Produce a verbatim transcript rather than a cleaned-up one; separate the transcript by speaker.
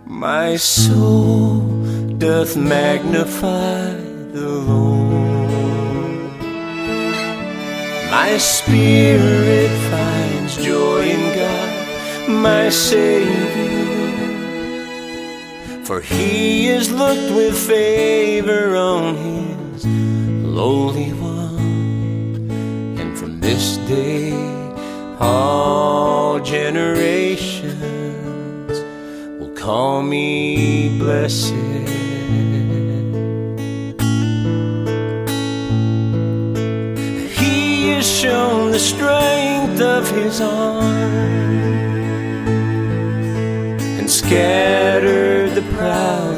Speaker 1: My soul doth magnify the Lord. My spirit finds joy in God, my Savior. For He has looked with favor on His lowly one. And from this day all generations will call me blessed. He has shown the strength of His arm and scattered the proud